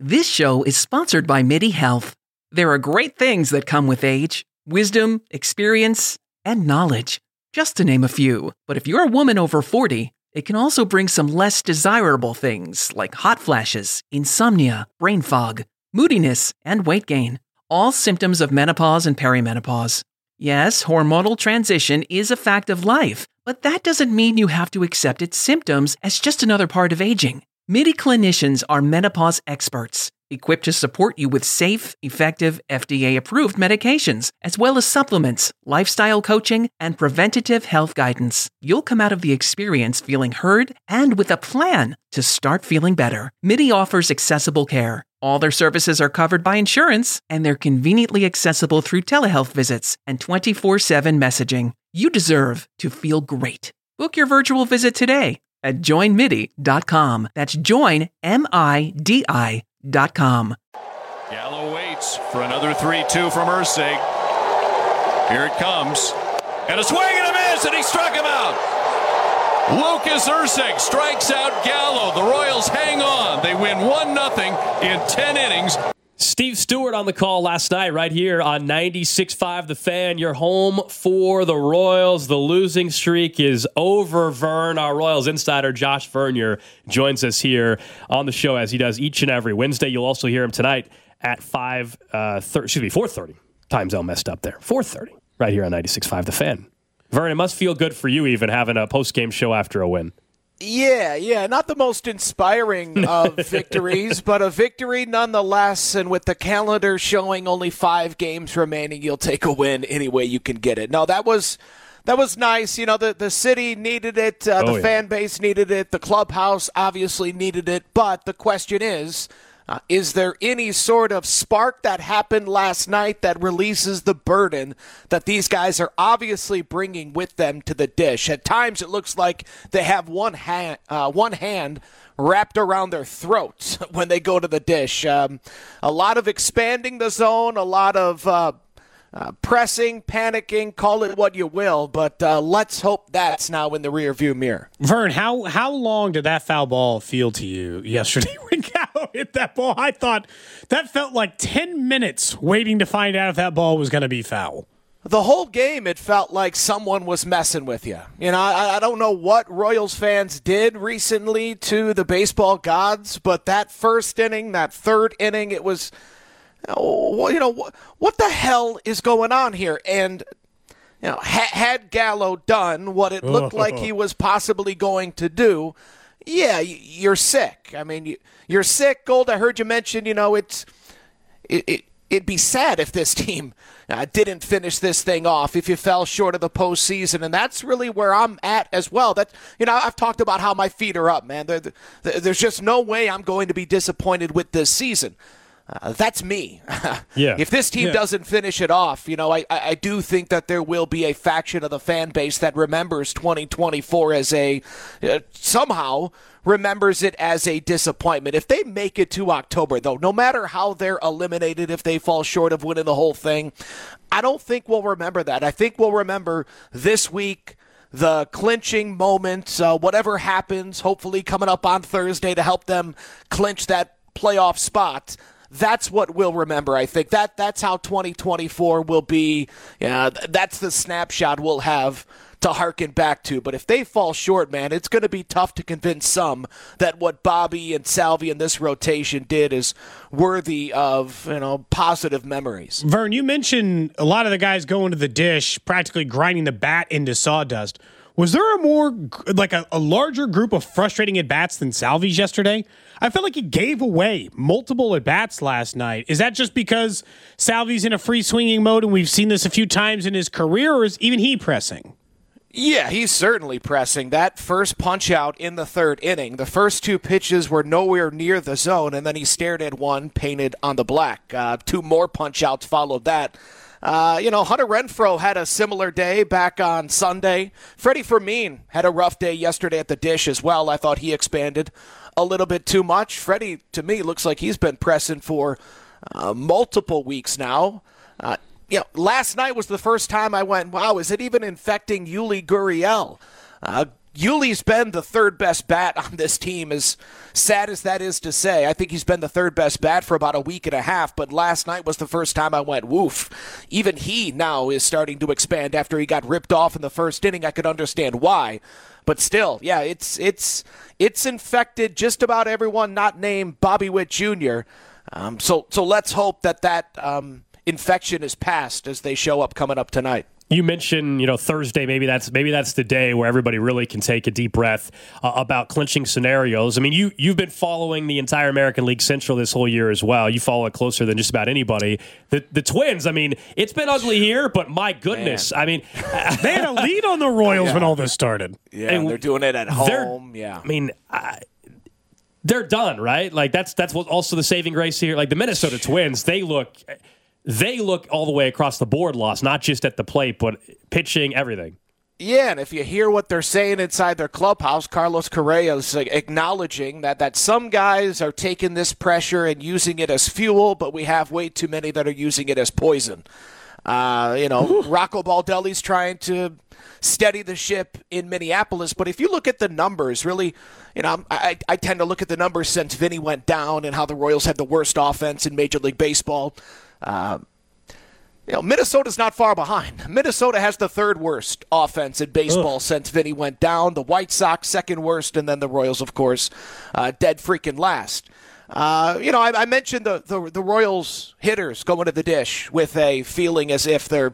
This show is sponsored by MIDI Health. There are great things that come with age: wisdom, experience, and knowledge, just to name a few. But if you're a woman over 40, it can also bring some less desirable things like hot flashes, insomnia, brain fog, moodiness, and weight gain. All symptoms of menopause and perimenopause. Yes, hormonal transition is a fact of life, but that doesn't mean you have to accept its symptoms as just another part of aging. MIDI clinicians are menopause experts, equipped to support you with safe, effective, FDA-approved medications, as well as supplements, lifestyle coaching, and preventative health guidance. You'll come out of the experience feeling heard and with a plan to start feeling better. MIDI offers accessible care. All their services are covered by insurance, and they're conveniently accessible through telehealth visits and 24/7 messaging. You deserve to feel great. Book your virtual visit today at joinmidi.com. That's joinmidi.com. Gallo waits for another 3-2 from Erceg. Here it comes. And a swing and a miss, and he struck him out. Lucas Erceg strikes out Gallo. The Royals hang on. They win 1-0 in 10 innings. Steve Stewart on the call last night right here on 96.5 The Fan. You're home for the Royals. The losing streak is over, Vern. Our Royals insider Josh Vernier joins us here on the show as he does each and every Wednesday. You'll also hear him tonight at 4:30. Time zone messed up there. 4:30 right here on 96.5 The Fan. Vern, it must feel good for you even having a post-game show after a win. Yeah, not the most inspiring of victories, but a victory nonetheless, and with the calendar showing only 5 games remaining, you'll take a win any way you can get it. No, that was nice. You know, the city needed it, fan base needed it, the clubhouse obviously needed it, but the question is there any sort of spark that happened last night that releases the burden that these guys are obviously bringing with them to the dish? At times, it looks like they have one hand wrapped around their throats when they go to the dish. A lot of expanding the zone, a lot of pressing, panicking, call it what you will, but let's hope that's now in the rearview mirror. Vern, how long did that foul ball feel to you yesterday when Gallo hit that ball? I thought that felt like 10 minutes waiting to find out if that ball was going to be foul. The whole game, it felt like someone was messing with you. You know, I don't know what Royals fans did recently to the baseball gods, but that first inning, that third inning, it was... what the hell is going on here? And had Gallo done what it looked like he was possibly going to do, yeah, you're sick. I mean, you're sick, Gold. I heard you mention, it'd be sad if this team didn't finish this thing off, if you fell short of the postseason, and that's really where I'm at as well. That I've talked about how my feet are up, man. There's just no way I'm going to be disappointed with this season. That's me. Yeah. If this team doesn't finish it off, I do think that there will be a faction of the fan base that remembers 2024 as somehow remembers it as a disappointment. If they make it to October, though, no matter how they're eliminated, if they fall short of winning the whole thing, I don't think we'll remember that. I think we'll remember this week, the clinching moment, whatever happens, hopefully coming up on Thursday to help them clinch that playoff spot. That's what we'll remember, I think. That's how 2024 will be. That's the snapshot we'll have to harken back to. But if they fall short, man, it's going to be tough to convince some that what Bobby and Salvi and this rotation did is worthy of, positive memories. Vern, you mentioned a lot of the guys going to the dish, practically grinding the bat into sawdust. Was there a larger group of frustrating at-bats than Salvi's yesterday? I felt like he gave away multiple at-bats last night. Is that just because Salvi's in a free-swinging mode and we've seen this a few times in his career, or is even he pressing? Yeah, he's certainly pressing. That first punch-out in the third inning, the first 2 pitches were nowhere near the zone, and then he stared at one painted on the black. 2 more punch-outs followed that. Hunter Renfroe had a similar day back on Sunday. Freddie Fermin had a rough day yesterday at the dish as well. I thought he expanded a little bit too much. Freddie, to me, looks like he's been pressing for multiple weeks now. Last night was the first time I went, wow, is it even infecting Yuli Gurriel? Yuli's been the third best bat on this team, as sad as that is to say. I think he's been the third best bat for about a week and a half, but last night was the first time I went, woof. Even he now is starting to expand after he got ripped off in the first inning. I could understand why. But still, yeah, it's infected just about everyone not named Bobby Witt Jr. So let's hope that infection is passed as they show up coming up tonight. You mentioned, Thursday. Maybe that's the day where everybody really can take a deep breath about clinching scenarios. I mean, you've been following the entire American League Central this whole year as well. You follow it closer than just about anybody. The Twins. I mean, it's been ugly here, but my goodness, man. I mean, they had a lead on the Royals when all this started. Yeah, and they're doing it at home. Yeah, I mean. They're done, right? Like that's what also the saving grace here. Like the Minnesota Twins, they look all the way across the board lost, not just at the plate, but pitching, everything. Yeah, and if you hear what they're saying inside their clubhouse, Carlos Correa is acknowledging that some guys are taking this pressure and using it as fuel, but we have way too many that are using it as poison. Rocco Baldelli's trying to steady the ship in Minneapolis, but if you look at the numbers, really, I tend to look at the numbers since Vinny went down and how the Royals had the worst offense in Major League Baseball. Minnesota's not far behind. Minnesota has the third worst offense in baseball since Vinny went down. The White Sox second worst, and then the Royals, of course, dead freaking last. I mentioned the Royals hitters going to the dish with a feeling as if they're,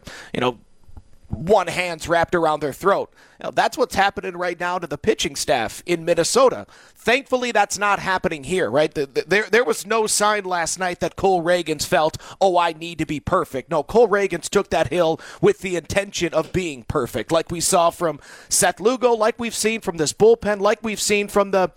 one hand's wrapped around their throat. That's what's happening right now to the pitching staff in Minnesota. Thankfully, that's not happening here, right? There was no sign last night that Cole Ragans felt, I need to be perfect. No, Cole Ragans took that hill with the intention of being perfect, like we saw from Seth Lugo, like we've seen from this bullpen, like we've seen from the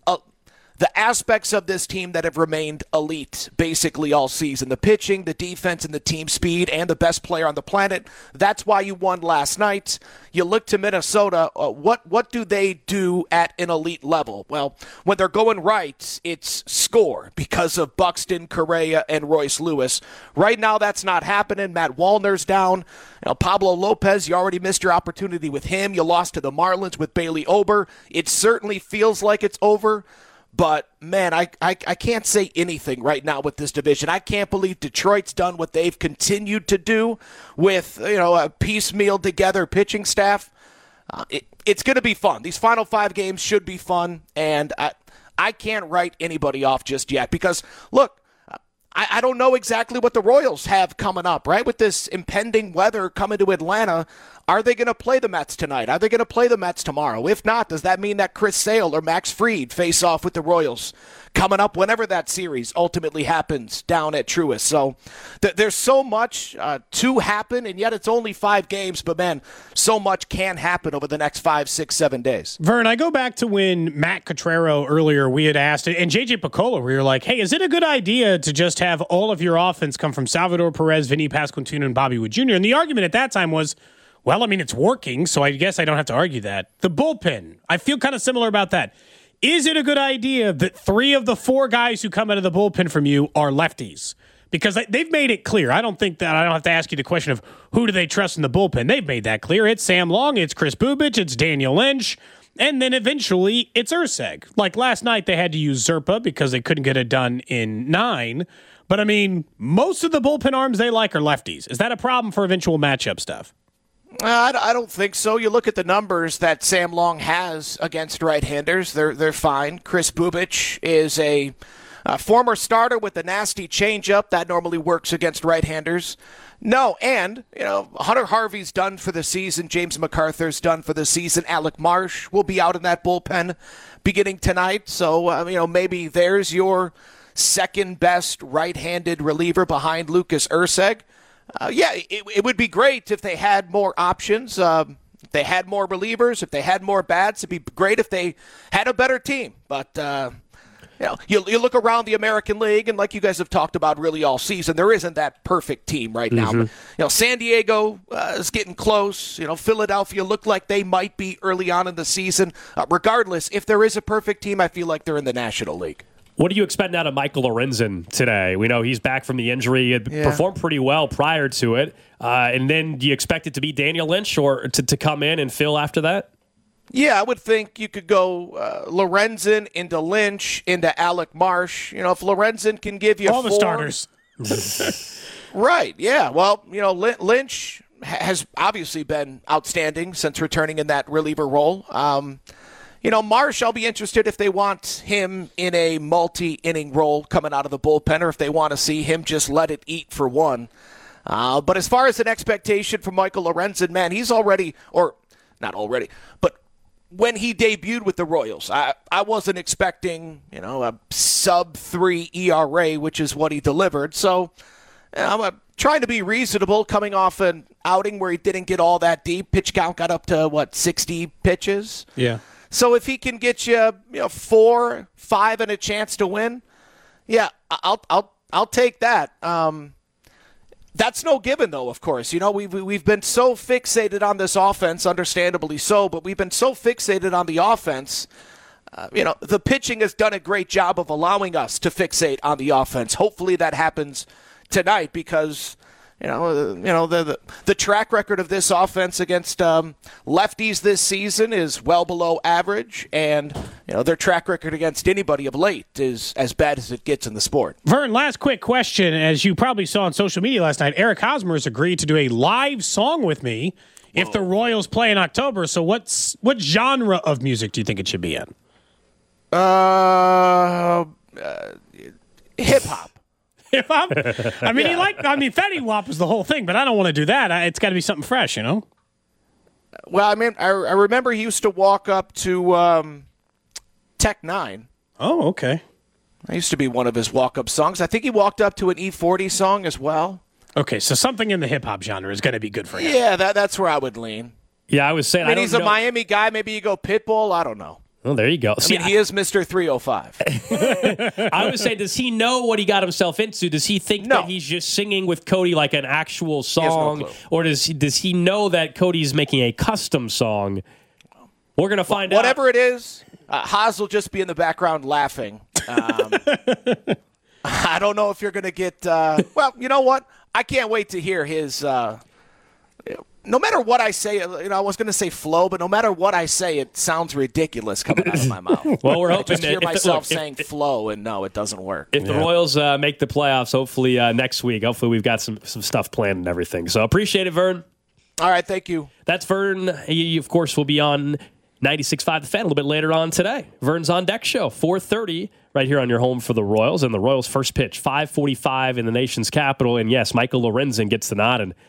aspects of this team that have remained elite basically all season. The pitching, the defense, and the team speed, and the best player on the planet. That's why you won last night. You look to Minnesota. What do they do at an elite level? Well, when they're going right, it's score because of Buxton, Correa, and Royce Lewis. Right now, that's not happening. Matt Wallner's down. Pablo Lopez, you already missed your opportunity with him. You lost to the Marlins with Bailey Ober. It certainly feels like it's over. But, man, I can't say anything right now with this division. I can't believe Detroit's done what they've continued to do with, a piecemeal together pitching staff. It's going to be fun. These final 5 games should be fun, and I can't write anybody off just yet because, look, I don't know exactly what the Royals have coming up, right? With this impending weather coming to Atlanta, are they going to play the Mets tonight? Are they going to play the Mets tomorrow? If not, does that mean that Chris Sale or Max Fried face off with the Royals coming up whenever that series ultimately happens down at Truist? So there's so much to happen, and yet it's only 5 games, but, man, so much can happen over the next 5, 6, 7 days. Vern, I go back to when Matt Cottrero earlier, we had asked, and JJ Picola, we were like, hey, is it a good idea to just have all of your offense come from Salvador Perez, Vinny Pasquantino, and Bobby Witt Jr.? And the argument at that time was, well, I mean, it's working, so I guess I don't have to argue that. The bullpen, I feel kind of similar about that. Is it a good idea that 3 of the 4 guys who come out of the bullpen from you are lefties? Because they've made it clear. I don't think that I don't have to ask you the question of who do they trust in the bullpen. They've made that clear. It's Sam Long, it's Chris Bubich, it's Daniel Lynch, and then eventually it's Urseg. Like last night they had to use Zerpa because they couldn't get it done in 9. But, I mean, most of the bullpen arms they like are lefties. Is that a problem for eventual matchup stuff? I don't think so. You look at the numbers that Sam Long has against right-handers. They're fine. Chris Bubich is a former starter with a nasty changeup. That normally works against right-handers. No, and, Hunter Harvey's done for the season. James MacArthur's done for the season. Alec Marsh will be out in that bullpen beginning tonight. So, maybe there's your second-best right-handed reliever behind Lucas Urseg. It would be great if they had more options. If they had more relievers, if they had more bats, it'd be great if they had a better team. But, you look around the American League, and like you guys have talked about really all season, there isn't that perfect team right now. But, San Diego is getting close. Philadelphia looked like they might be early on in the season. Regardless, if there is a perfect team, I feel like they're in the National League. What do you expect out of Michael Lorenzen today? We know he's back from the injury. He had performed pretty well prior to it. And then do you expect it to be Daniel Lynch or to come in and fill after that? Yeah, I would think you could go Lorenzen into Lynch into Alec Marsh. You know, if Lorenzen can give you all the starters. Right, yeah. Well, you know, Lynch has obviously been outstanding since returning in that reliever role. You know, Marsh, I'll be interested if they want him in a multi-inning role coming out of the bullpen, or if they want to see him just let it eat for one. But as far as an expectation for Michael Lorenzen, man, he's already, or not already, but when he debuted with the Royals, I wasn't expecting, you know, a sub-3 ERA, which is what he delivered. So I'm trying to be reasonable coming off an outing where he didn't get all that deep. Pitch count got up to, 60 pitches? Yeah. So if he can get you, 4, 5, and a chance to win, yeah, I'll take that. That's no given, though, of course. You know, we've been so fixated on this offense, understandably so, but we've been so fixated on the offense. The pitching has done a great job of allowing us to fixate on the offense. Hopefully that happens tonight because, the track record of this offense against lefties this season is well below average, and their track record against anybody of late is as bad as it gets in the sport. Vern, last quick question. As you probably saw on social media last night, Eric Hosmer has agreed to do a live song with me if the Royals play in October. So what genre of music do you think it should be in? Hip-hop. Hip-hop? I mean, Fetty Wap is the whole thing, but I don't want to do that. It's got to be something fresh, Well, I mean, I remember he used to walk up to Tech 9. Oh, okay. That used to be one of his walk-up songs. I think he walked up to an E40 song as well. Okay, so something in the hip-hop genre is going to be good for him. Yeah, that's where I would lean. Yeah, I was saying, I mean, he's a Miami guy. Maybe you go Pitbull. I don't know. Well, there you go. He is Mr. 305. I would say, does he know what he got himself into? Does he think that he's just singing with Cody like an actual song? Or does he know that Cody's making a custom song? We're going to find out. Whatever it is, Haas will just be in the background laughing. I don't know if you're going to get well, you know what? I can't wait to hear his no matter what I say, I was going to say flow, but no matter what I say, it sounds ridiculous coming out of my mouth. Well, we're hoping I just hear myself saying flow, and no, it doesn't work. If the Royals make the playoffs, hopefully next week, hopefully we've got some stuff planned and everything. So appreciate it, Vern. All right, thank you. That's Vern. He, of course, will be on 96.5 The Fan a little bit later on today. Vern's On Deck Show, 4:30, right here on your home for the Royals. And the Royals' first pitch, 5:45 in the nation's capital. And yes, Michael Lorenzen gets the nod. And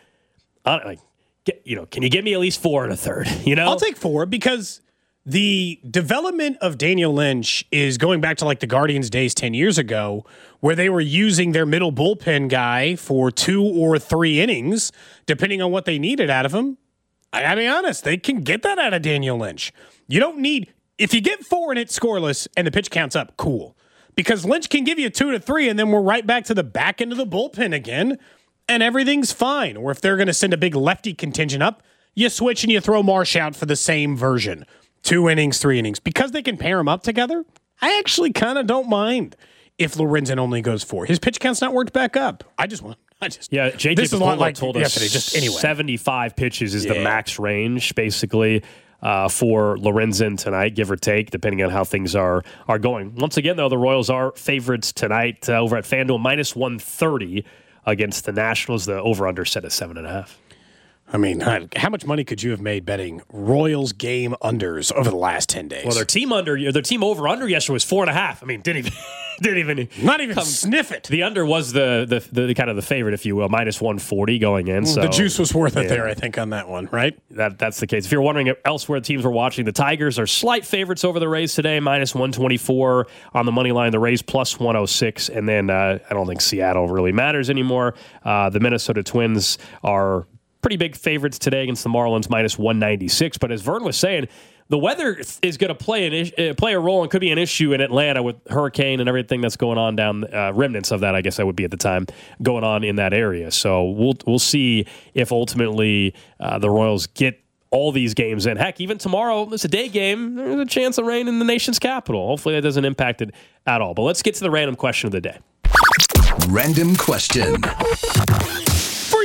can you give me at least 4 1/3? I'll take 4 because the development of Daniel Lynch is going back to like the Guardians days 10 years ago, where they were using their middle bullpen guy for 2 or 3 innings, depending on what they needed out of him. I gotta be honest, they can get that out of Daniel Lynch. You don't need, if you get 4 and it's scoreless and the pitch counts up, cool. Because Lynch can give you 2 to 3 and then we're right back to the back end of the bullpen again. And everything's fine. Or if they're going to send a big lefty contingent up, you switch and you throw Marsh out for the same version. 2 innings, 3 innings. Because they can pair them up together, I actually kind of don't mind if Lorenzen only goes 4. His pitch count's not worked back up. Yeah, JJ this is a lot like told yesterday. us just anyway. 75 pitches is the max range, basically, for Lorenzen tonight, give or take, depending on how things are going. Once again, though, the Royals are favorites tonight over at FanDuel, minus 130. Against the Nationals, the over-under set at 7.5. I mean, how much money could you have made betting Royals game unders over the last 10 days? Well, their team over-under yesterday was 4.5. I mean, didn't even not even sniff it. The under was the kind of the favorite, if you will, minus 140 going in. So the juice was worth it there, I think, on that one, right? That's the case. If you're wondering if elsewhere teams were watching, the Tigers are slight favorites over the Rays today, minus 124 on the money line. The Rays plus 106, and then I don't think Seattle really matters anymore. The Minnesota Twins are pretty big favorites today against the Marlins, minus 196. But as Vern was saying, the weather is going to play a role and could be an issue in Atlanta with hurricane and everything that's going on down, remnants of that, I guess that would be at the time, going on in that area. So we'll see if ultimately the Royals get all these games in. Heck, even tomorrow, it's a day game. There's a chance of rain in the nation's capital. Hopefully that doesn't impact it at all. But let's get to the random question of the day. Random question.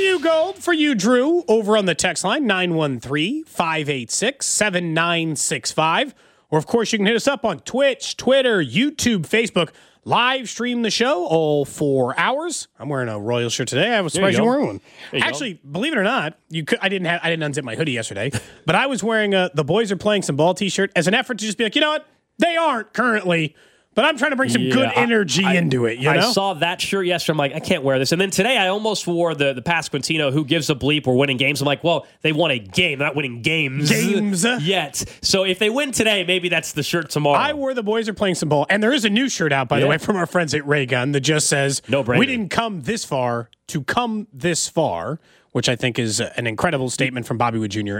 you, Gold. For you, Drew, over on the text line, 913-586-7965. Or, of course, you can hit us up on Twitch, Twitter, YouTube, Facebook. Live stream the show all 4 hours. I'm wearing a Royals shirt today. I was surprised you weren't one. Actually, believe it or not, I didn't unzip my hoodie yesterday, but I was wearing the boys are playing some ball t-shirt as an effort to just be like, you know what? They aren't currently. But I'm trying to bring some good energy into it, you know? I saw that shirt yesterday. I'm like, I can't wear this. And then today I almost wore the Pasquantino, who gives a bleep, we're winning games. I'm like, well, they won a game. They're not winning games yet. So if they win today, maybe that's the shirt tomorrow. I wore the boys are playing some ball. And there is a new shirt out, by the way, from our friends at Ray Gun that just says, no brainer. We didn't come this far to come this far, which I think is an incredible statement from Bobby Wood Jr.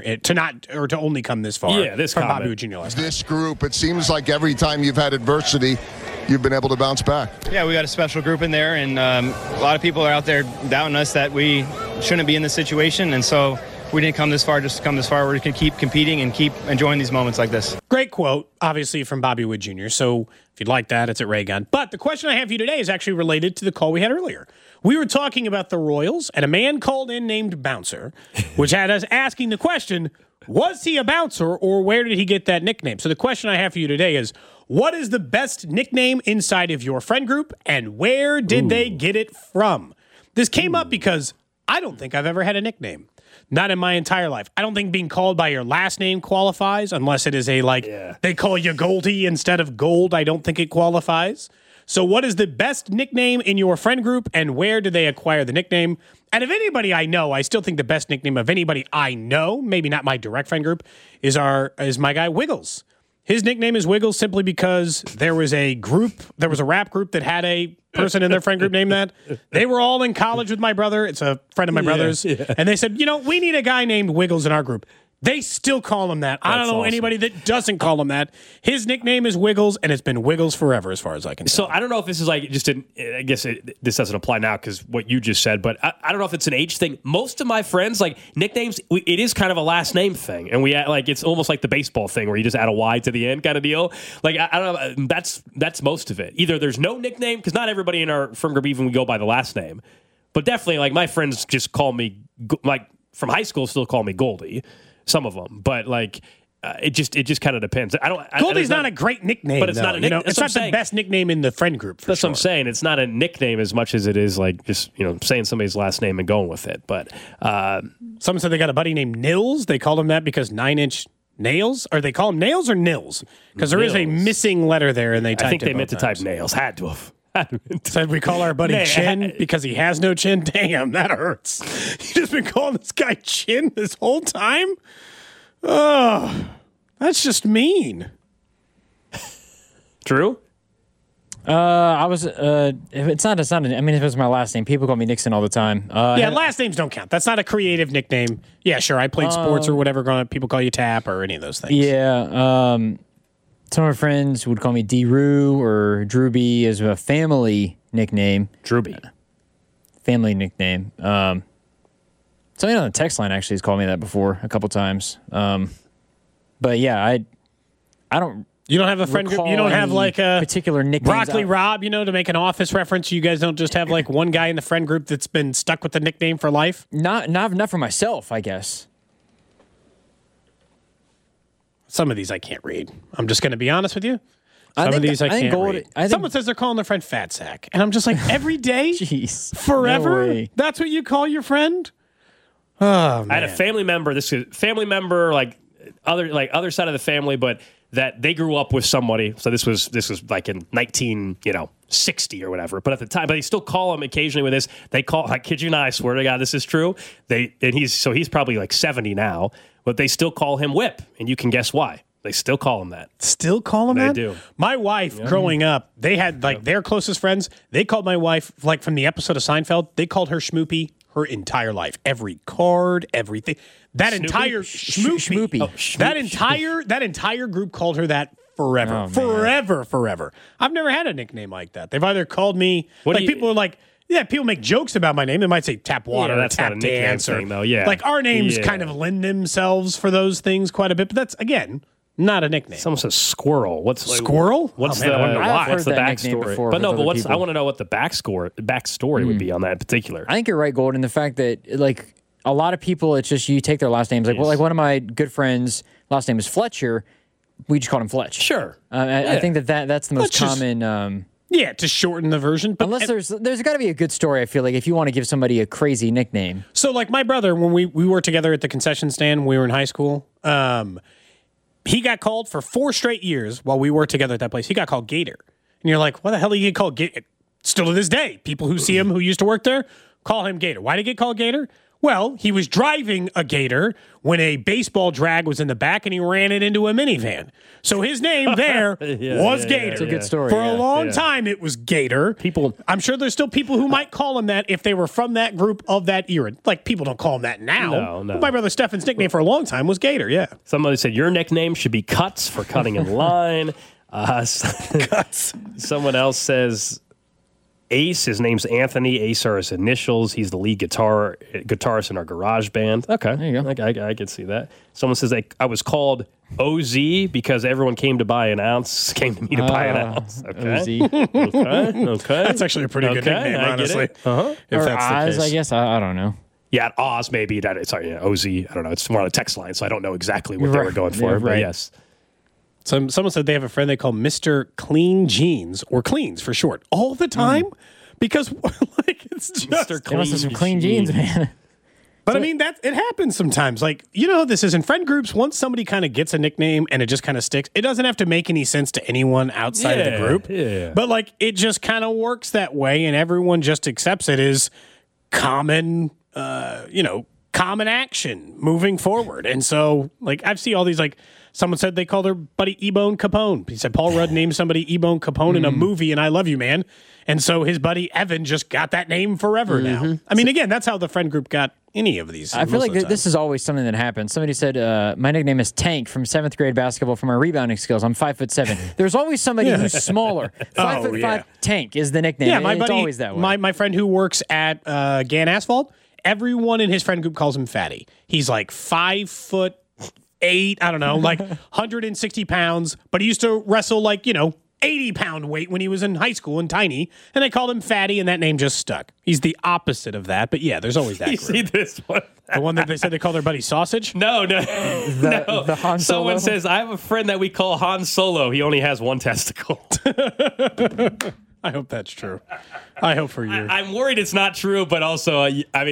To only come this far. Yeah, this from comment. Bobby Wood Jr. last night. This group, it seems like every time you've had adversity, you've been able to bounce back. Yeah, we got a special group in there, and a lot of people are out there doubting us that we shouldn't be in this situation, and so we didn't come this far just to come this far. We're going to keep competing and keep enjoying these moments like this. Great quote, obviously, from Bobby Wood Jr. So if you'd like that, it's at Ray Gun. But the question I have for you today is actually related to the call we had earlier. We were talking about the Royals, and a man called in named Bouncer, which had us asking the question, was he a bouncer, or where did he get that nickname? So the question I have for you today is, what is the best nickname inside of your friend group, and where did they get it from? This came up because I don't think I've ever had a nickname. Not in my entire life. I don't think being called by your last name qualifies, unless it is they call you Goldie instead of Gold. I don't think it qualifies. So what is the best nickname in your friend group, and where did they acquire the nickname? And of anybody I know, I still think the best nickname of anybody I know, maybe not my direct friend group, is my guy Wiggles. His nickname is Wiggles simply because there was a rap group that had a person in their friend group named that. They were all in college with my brother. It's a friend of my brother's. Yeah. And they said, we need a guy named Wiggles in our group. They still call him that. I don't know anybody that doesn't call him that. His nickname is Wiggles, and it's been Wiggles forever as far as I can tell. So I don't know if this is I guess this doesn't apply now because what you just said, but I don't know if it's an age thing. Most of my friends, nicknames, it is kind of a last name thing. And it's almost like the baseball thing where you just add a Y to the end kind of deal. I don't know. That's most of it. Either there's no nickname, because not everybody in our friend group even go by the last name. But definitely, my friends just call me, from high school, still call me Goldie. Some of them, but it just kind of depends. Goldie's not a great nickname, but it's not a nickname. It's not the best nickname in the friend group. That's what I'm saying. It's not a nickname as much as it is just saying somebody's last name and going with it. But someone said they got a buddy named Nils. They called him that because 9 Inch Nails, or they call him Nails or Nils because there is a missing letter there, and I think they meant to type Nails. Had to have. Said we call our buddy Chin because he has no chin. Damn, that hurts. You just been calling this guy Chin this whole time? Oh, that's just mean. Drew? I was. It's not. I mean, it was my last name. People call me Nixon all the time. Last names don't count. That's not a creative nickname. Yeah, sure. I played sports or whatever. People call you Tap or any of those things. Yeah. Some of my friends would call me D-Roo or Drewby as a family nickname. Drewby. Family nickname. Somebody on the text line actually has called me that before a couple times. But yeah, I don't. You don't have a friend group? You don't have a particular nickname? Broccoli Rob, to make an office reference. You guys don't just have one guy in the friend group that's been stuck with the nickname for life? Not for myself, I guess. Some of these I can't read. I'm just going to be honest with you. Some of these I can't read. Someone says they're calling their friend Fat Sack. And I'm just like, every day? Jeez. Forever? No, that's what you call your friend? Oh, man. I had a family member, other side of the family, but that they grew up with somebody. So this was in 1960 or whatever. But at the time, but they still call him occasionally with this. They call, I kid you not, I swear to God, this is true. He's probably 70 now, but they still call him Whip, and you can guess why. They still call him that. Still call him that? They do. My wife, growing up, they had their closest friends. They called my wife, from the episode of Seinfeld, they called her Schmoopy her entire life. Every card, everything. That Snoopy? entire Schmoopy. Oh, that entire group called her that forever. Forever. I've never had a nickname like that. They've either called me people are like, yeah, people make jokes about my name. They might say Tap Water, that's Tap not a nickname Dance, thing, though. Yeah, our names kind of lend themselves for those things quite a bit. But that's again, not a nickname. Someone says squirrel. What's Squirrel? What's Oh, man, I wonder why. I've heard What's the that nickname backstory? before But no, with but other people. I want to know what the backstory would be on that in particular. I think you're right, Golden. The fact that like a lot of people, it's just you take their last names. Like, well, like one of my good friends' last name is Fletcher. We just called him Fletch. Sure. I think that's the most Fletch is- common. Yeah, to shorten the version. But Unless there's got to be a good story. I feel like if you want to give somebody a crazy nickname. So, like my brother, when we were together at the concession stand when we were in high school, he got called for 4 straight years while we were together at that place. He got called Gator. And you're like, why the hell did he get called Gator? Still to this day, people who see him who used to work there call him Gator. Why did he get called Gator? Well, he was driving a Gator when a baseball drag was in the back and he ran it into a minivan. So his name there was Gator. It's a good story. For a long time, it was Gator. I'm sure there's still people who might call him that if they were from that group of that era. Like, people don't call him that now. No. But my brother Stefan's nickname for a long time was Gator, yeah. Somebody said your nickname should be Cuts for cutting in line. Cuts. Someone else says Ace. His name's Anthony. Ace are his initials. He's the lead guitarist in our garage band. Okay, there you go. I can see that. Someone says I was called OZ because everyone came to buy an ounce. Came to me to buy an ounce. Okay. OZ. Okay. That's actually a pretty good nickname, honestly. If Or that's Oz, the case. I guess. I don't know. Yeah, Oz maybe. Sorry, OZ. I don't know. It's more on a text line, so I don't know exactly what they were going for. Yeah, But right. yes. Someone said they have a friend they call Mr. Clean Jeans, or Cleans for short, all the time. Because, like, it's just... Mr. They must have some clean jeans, man. But I mean, it happens sometimes. Like, you know how this is in friend groups. Once somebody kind of gets a nickname and it just kind of sticks, it doesn't have to make any sense to anyone outside of the group. Yeah. But, like, it just kind of works that way, and everyone just accepts it as common, common action moving forward. And so, like, I've seen all these, like, someone said they called their buddy E-Bone Capone. He said Paul Rudd named somebody E-Bone Capone in a movie, and I love you, man. And so his buddy Evan just got that name forever now. I mean, again, that's how the friend group got any of these. I feel like this is always something that happens. Somebody said, my nickname is Tank from 7th grade basketball for my rebounding skills. I'm 5'7". There's always somebody who's smaller. 5'5" Tank is the nickname. Yeah, my it's buddy, always that way. my friend who works at Gann Asphalt, everyone in his friend group calls him Fatty. He's like 5'8", I don't know, like 160 pounds, but he used to wrestle like, 80-pound weight when he was in high school and tiny, and they called him Fatty, and that name just stuck. He's the opposite of that, but yeah, there's always that You group. see this one? The one that they said they call their buddy Sausage? No. The Han Solo? Someone says, I have a friend that we call Han Solo. He only has one testicle. I hope that's true. I hope for you. I'm worried it's not true, but also,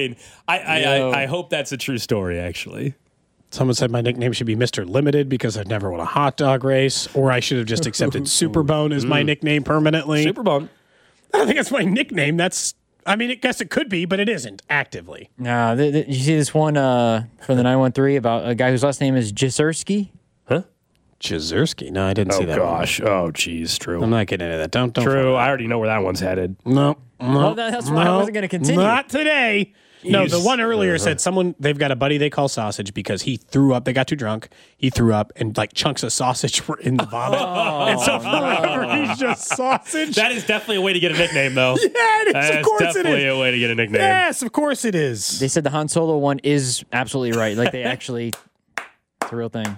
I hope that's a true story, actually. Someone said my nickname should be Mr. Limited because I've never won a hot dog race, or I should have just accepted Superbone as my nickname permanently. Superbone. I don't think that's my nickname. I guess it could be, but it isn't actively. No, you see this one from the 913 about a guy whose last name is Jasirsky? Huh? Jasirsky? No, I didn't see that. Gosh. Oh, geez. True. I'm not getting into that. Don't. True. I already know where that one's headed. No. Well, that's why I wasn't going to continue. Not today. No, the Jeez. one earlier said they've got a buddy they call Sausage because he threw up. They got too drunk. He threw up and like chunks of sausage were in the vomit. And so forever he's just Sausage. That is definitely a way to get a nickname, though. Yeah, it is. That's Of course it definitely is. a way to get a nickname. Yes, of course it is. They said the Han Solo one is absolutely right. Like, they actually, it's a real thing.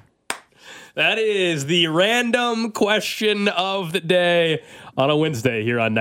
That is the random question of the day on a Wednesday here on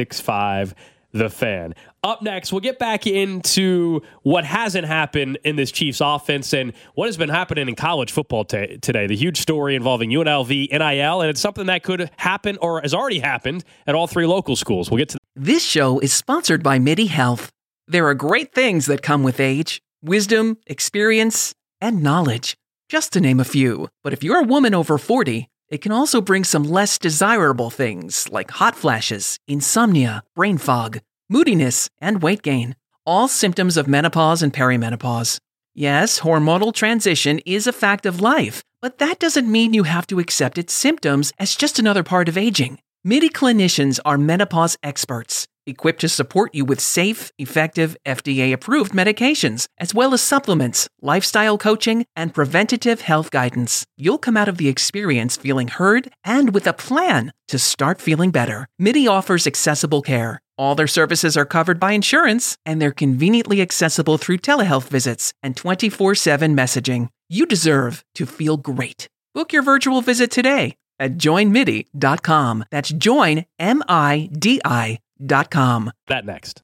96.5 The Fan. Up next, we'll get back into what hasn't happened in this Chiefs offense and what has been happening in college football today. The huge story involving UNLV, NIL, and it's something that could happen or has already happened at all 3 local schools. We'll get to This show is sponsored by MIDI Health. There are great things that come with age: wisdom, experience, and knowledge, just to name a few. But if you're a woman over 40, it can also bring some less desirable things like hot flashes, insomnia, brain fog, moodiness, and weight gain, all symptoms of menopause and perimenopause. Yes, hormonal transition is a fact of life, but that doesn't mean you have to accept its symptoms as just another part of aging. MIDI clinicians are menopause experts, equipped to support you with safe, effective, FDA-approved medications, as well as supplements, lifestyle coaching, and preventative health guidance. You'll come out of the experience feeling heard and with a plan to start feeling better. MIDI offers accessible care. All their services are covered by insurance, and they're conveniently accessible through telehealth visits and 24/7 messaging. You deserve to feel great. Book your virtual visit today at joinmidi.com. That's joinmidi.com. That next.